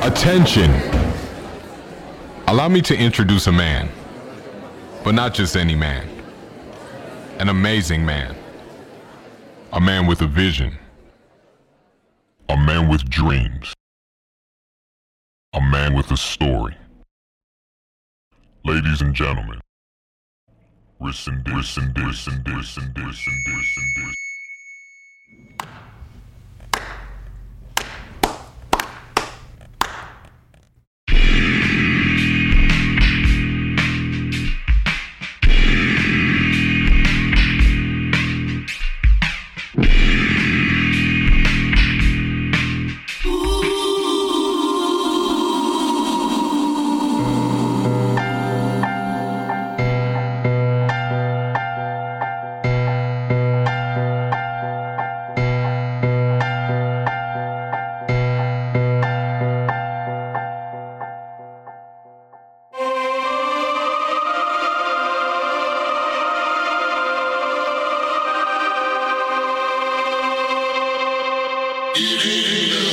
Attention! Allow me to introduce a man, but not just any man. An amazing man. A man with a vision. A man with dreams. A man with a story. Ladies and gentlemen, listen. It ain't enough.